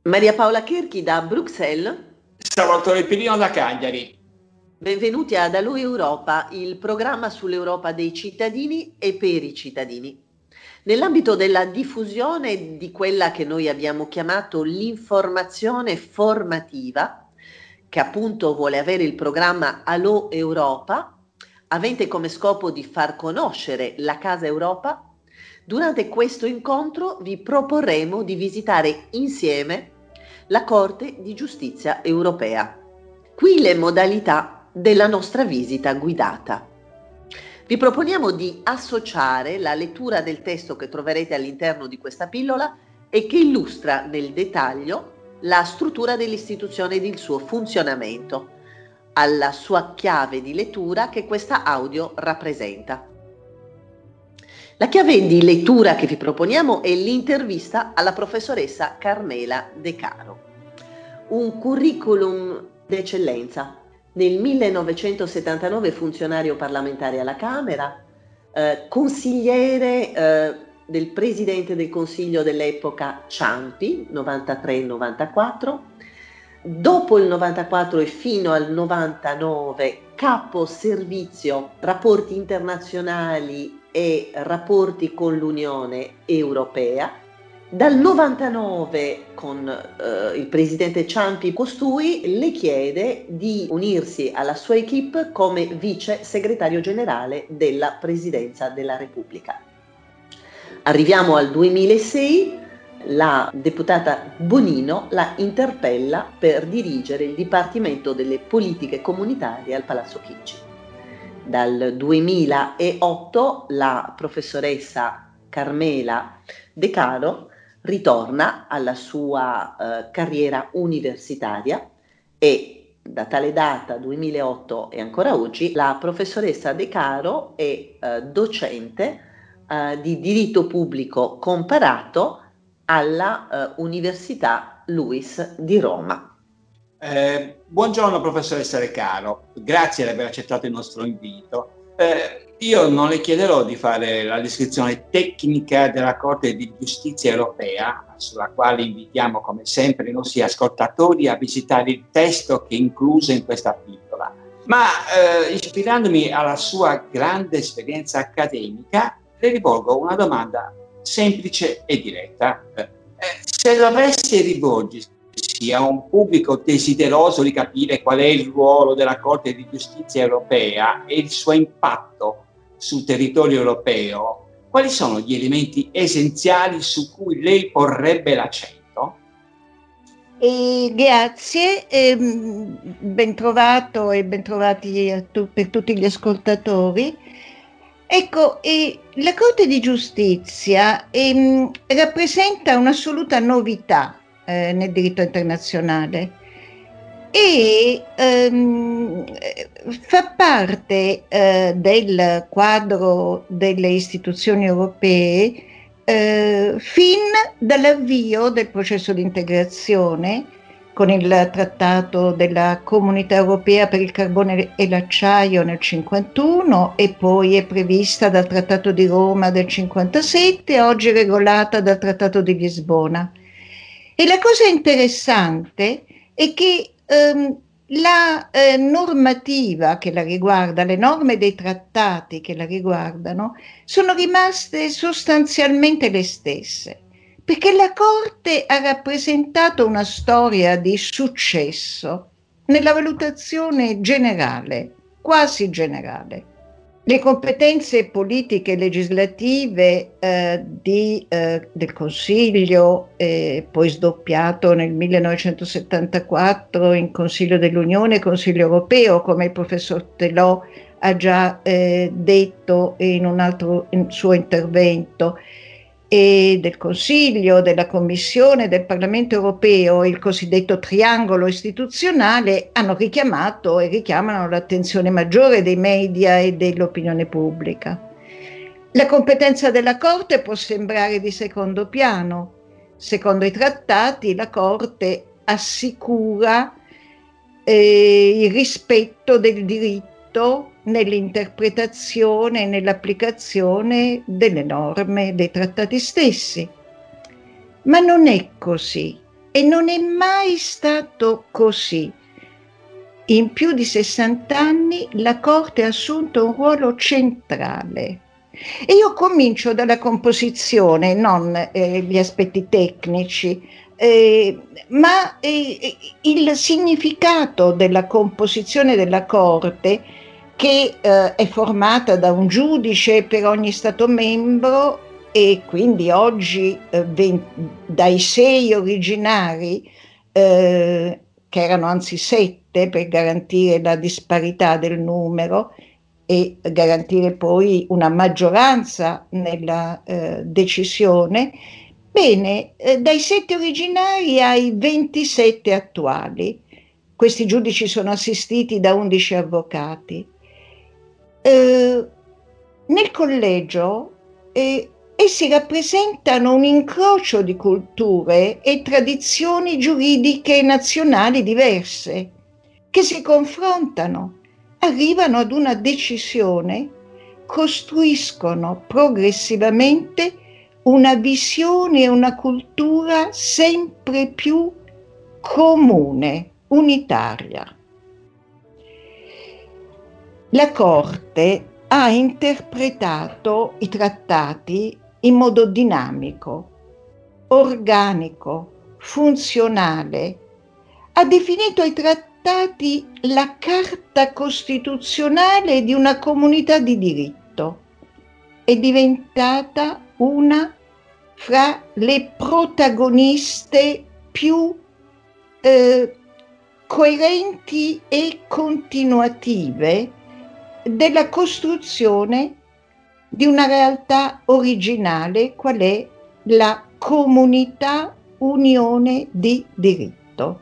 Maria Paola Cherchi da Bruxelles. Salvatore Pirino da Cagliari. Benvenuti ad Allo Europa, il programma sull'Europa dei cittadini e per i cittadini. Nell'ambito della diffusione di quella che noi abbiamo chiamato l'informazione formativa, che appunto vuole avere il programma Allo Europa, avente come scopo di far conoscere la Casa Europa, durante questo incontro vi proporremo di visitare insieme la Corte di Giustizia Europea. Qui le modalità della nostra visita guidata. Vi proponiamo di associare la lettura del testo che troverete all'interno di questa pillola e che illustra nel dettaglio la struttura dell'istituzione ed il suo funzionamento, alla sua chiave di lettura che questa audio rappresenta. La chiave di lettura che vi proponiamo è l'intervista alla professoressa Carmela De Caro. Un curriculum d'eccellenza. Nel 1979 funzionario parlamentare alla Camera, consigliere del Presidente del Consiglio dell'epoca Ciampi, 93-94, dopo il 94 e fino al 99 capo servizio rapporti internazionali e rapporti con l'Unione Europea. Dal 99 con il presidente Ciampi costui le chiede di unirsi alla sua equipe come vice segretario generale della Presidenza della Repubblica. Arriviamo al 2006, la deputata Bonino la interpella per dirigere il Dipartimento delle Politiche Comunitarie al Palazzo Chigi. Dal 2008 la professoressa Carmela De Caro ritorna alla sua carriera universitaria e da tale data, 2008 e ancora oggi, la professoressa De Caro è docente di diritto pubblico comparato alla Università Luis di Roma. Buongiorno professoressa De Caro, grazie di aver accettato il nostro invito. Io non le chiederò di fare la descrizione tecnica della Corte di Giustizia Europea, sulla quale invitiamo come sempre i nostri ascoltatori a visitare il testo che è incluso in questa pillola. Ma ispirandomi alla sua grande esperienza accademica, le rivolgo una domanda semplice e diretta. Se dovesse rivolgersi a un pubblico desideroso di capire qual è il ruolo della Corte di Giustizia Europea e il suo impatto sul territorio europeo, quali sono gli elementi essenziali su cui lei porrebbe l'accento? Grazie, ben trovato e ben trovati per tutti gli ascoltatori. Ecco, la Corte di Giustizia rappresenta un'assoluta novità nel diritto internazionale e fa parte del quadro delle istituzioni europee fin dall'avvio del processo di integrazione con il Trattato della Comunità Europea per il carbone e l'acciaio nel 1951 e poi è prevista dal Trattato di Roma del 1957, oggi regolata dal Trattato di Lisbona. E la cosa interessante è che la normativa che la riguarda, le norme dei trattati che la riguardano, sono rimaste sostanzialmente le stesse, perché la Corte ha rappresentato una storia di successo nella valutazione generale, quasi generale. Le competenze politiche e legislative del Consiglio, poi sdoppiato nel 1974 in Consiglio dell'Unione e Consiglio Europeo, come il professor Telò ha già detto in un altro suo intervento, e del Consiglio, della Commissione, del Parlamento Europeo, il cosiddetto triangolo istituzionale, hanno richiamato e richiamano l'attenzione maggiore dei media e dell'opinione pubblica. La competenza della Corte può sembrare di secondo piano. Secondo i trattati, la Corte assicura il rispetto del diritto nell'interpretazione e nell'applicazione delle norme dei trattati stessi. Ma non è così. e non è mai stato così. In più di 60 anni la Corte ha assunto un ruolo centrale. E io comincio dalla composizione, non gli aspetti tecnici, ma il significato della composizione della Corte, che è formata da un giudice per ogni Stato membro, e quindi oggi dai 6 originari, che erano anzi 7 per garantire la disparità del numero e garantire poi una maggioranza nella decisione. Bene, dai 7 originari ai 27 attuali. Questi giudici sono assistiti da 11 avvocati. Nel collegio essi rappresentano un incrocio di culture e tradizioni giuridiche nazionali diverse, che si confrontano, arrivano ad una decisione, costruiscono progressivamente una visione e una cultura sempre più comune, unitaria. La Corte ha interpretato i trattati in modo dinamico, organico, funzionale. Ha definito i trattati la carta costituzionale di una comunità di diritto. È diventata una fra le protagoniste più coerenti e continuative della costruzione di una realtà originale, qual è la comunità unione di diritto.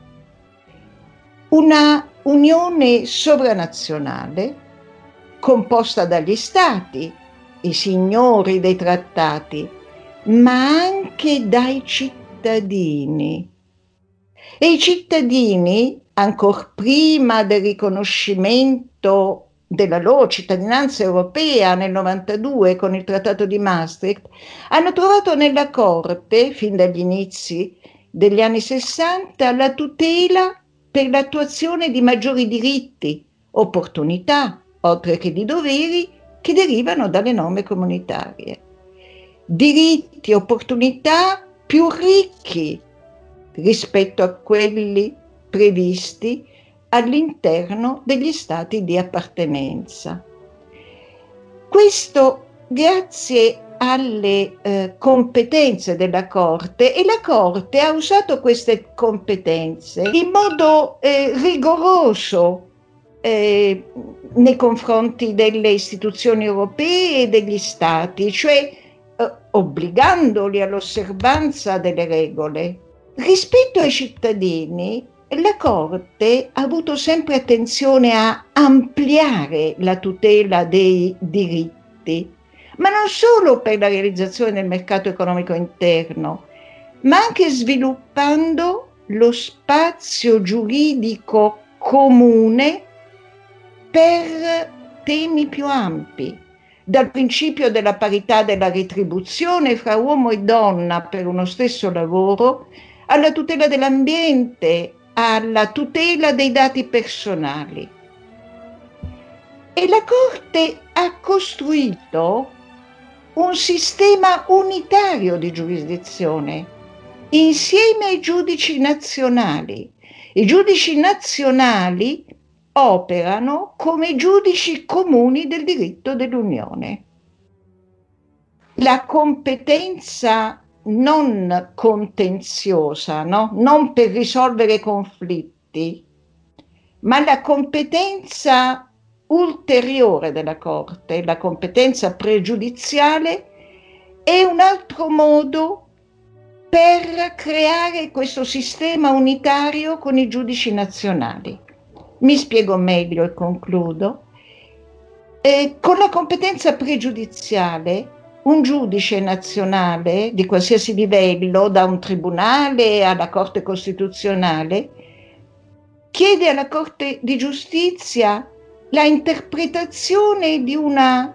Una unione sovranazionale composta dagli stati, i signori dei trattati, ma anche dai cittadini. E i cittadini, ancor prima del riconoscimento della loro cittadinanza europea nel 92 con il Trattato di Maastricht, hanno trovato nella Corte, fin dagli inizi degli anni 60, la tutela per l'attuazione di maggiori diritti, opportunità, oltre che di doveri, che derivano dalle norme comunitarie. Diritti e opportunità più ricchi rispetto a quelli previsti all'interno degli stati di appartenenza. Questo grazie alle competenze della Corte, e la Corte ha usato queste competenze in modo rigoroso nei confronti delle istituzioni europee e degli stati, cioè obbligandoli all'osservanza delle regole. Rispetto ai cittadini, la Corte ha avuto sempre attenzione a ampliare la tutela dei diritti, ma non solo per la realizzazione del mercato economico interno, ma anche sviluppando lo spazio giuridico comune per temi più ampi, dal principio della parità della retribuzione fra uomo e donna per uno stesso lavoro, alla tutela dell'ambiente, alla tutela dei dati personali. E la Corte ha costruito un sistema unitario di giurisdizione insieme ai giudici nazionali. I giudici nazionali operano come giudici comuni del diritto dell'Unione. La competenza non contenziosa, no? Non per risolvere conflitti, ma la competenza ulteriore della Corte, la competenza pregiudiziale, è un altro modo per creare questo sistema unitario con i giudici nazionali. Mi spiego meglio e concludo. Con la competenza pregiudiziale, un giudice nazionale di qualsiasi livello, da un tribunale alla Corte Costituzionale, chiede alla Corte di Giustizia la interpretazione di una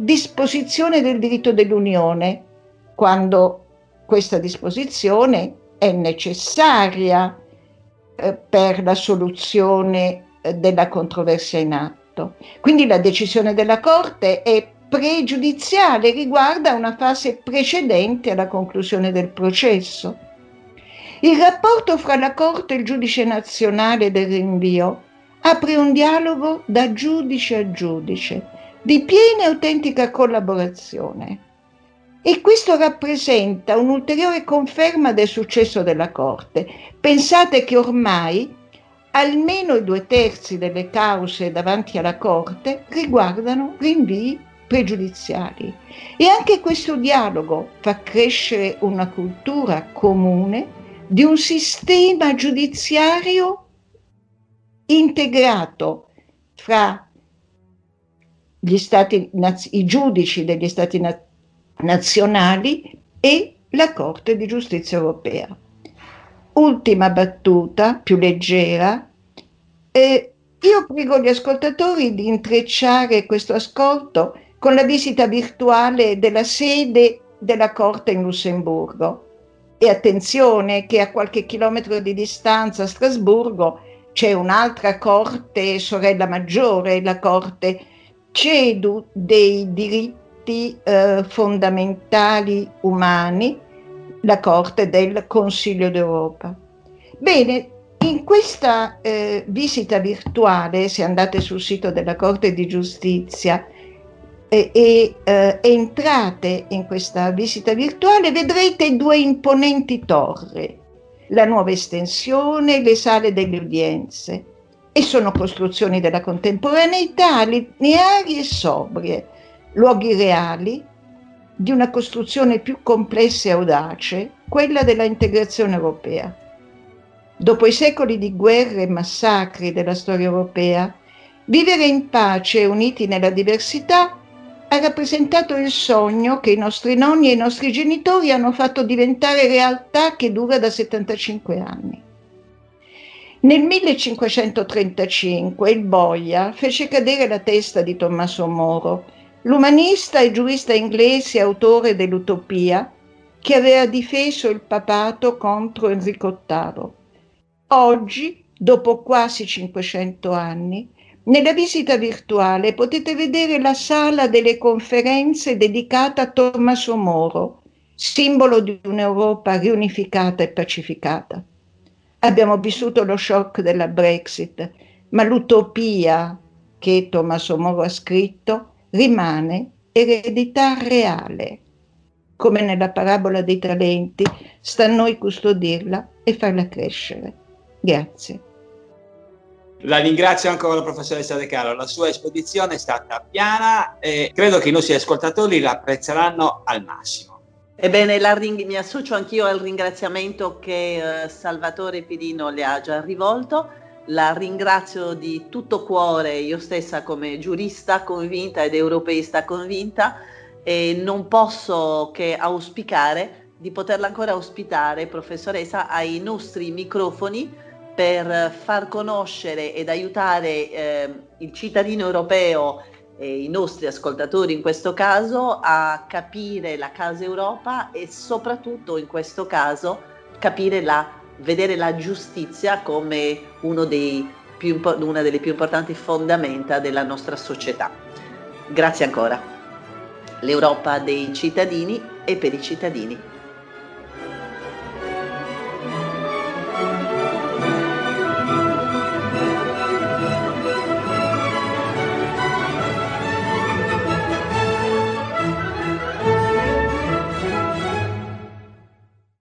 disposizione del diritto dell'Unione, quando questa disposizione è necessaria per la soluzione della controversia in atto. Quindi la decisione della Corte è pregiudiziale, riguarda una fase precedente alla conclusione del processo. Il rapporto fra la Corte e il giudice nazionale del rinvio apre un dialogo da giudice a giudice, di piena e autentica collaborazione. E questo rappresenta un'ulteriore conferma del successo della Corte. Pensate che ormai almeno i 2/3 delle cause davanti alla Corte riguardano rinvii pregiudiziali. E anche questo dialogo fa crescere una cultura comune di un sistema giudiziario integrato fra i giudici degli Stati nazionali e la Corte di Giustizia europea. Ultima battuta, più leggera. Io prego gli ascoltatori di intrecciare questo ascolto con la visita virtuale della sede della Corte in Lussemburgo. E attenzione che a qualche chilometro di distanza a Strasburgo c'è un'altra Corte sorella maggiore, la Corte CEDU dei diritti fondamentali umani, la Corte del Consiglio d'Europa. Bene, in questa visita virtuale, se andate sul sito della Corte di Giustizia e entrate in questa visita virtuale, vedrete 2 imponenti torri, la nuova estensione, le sale delle udienze, e sono costruzioni della contemporaneità, lineari e sobrie, luoghi reali di una costruzione più complessa e audace, quella della integrazione europea. Dopo i secoli di guerre e massacri della storia europea, vivere in pace e uniti nella diversità ha rappresentato il sogno che i nostri nonni e i nostri genitori hanno fatto diventare realtà, che dura da 75 anni. Nel 1535 il boia fece cadere la testa di Tommaso Moro, l'umanista e giurista inglese autore dell'Utopia, che aveva difeso il papato contro Enrico VIII. Oggi, dopo quasi 500 anni, nella visita virtuale potete vedere la sala delle conferenze dedicata a Tommaso Moro, simbolo di un'Europa riunificata e pacificata. Abbiamo vissuto lo shock della Brexit, ma l'utopia che Tommaso Moro ha scritto rimane eredità reale. Come nella parabola dei talenti, sta a noi custodirla e farla crescere. Grazie. La ringrazio ancora, professoressa De Caro. La sua esposizione è stata piana e credo che i nostri ascoltatori la apprezzeranno al massimo. Ebbene, mi associo anch'io al ringraziamento che Salvatore Pirino le ha già rivolto. La ringrazio di tutto cuore, io stessa come giurista convinta ed europeista convinta, e non posso che auspicare di poterla ancora ospitare, professoressa, ai nostri microfoni, per far conoscere ed aiutare il cittadino europeo e i nostri ascoltatori in questo caso a capire la Casa Europa e soprattutto in questo caso vedere la giustizia come una delle più importanti fondamenta della nostra società. Grazie ancora. L'Europa dei cittadini e per i cittadini.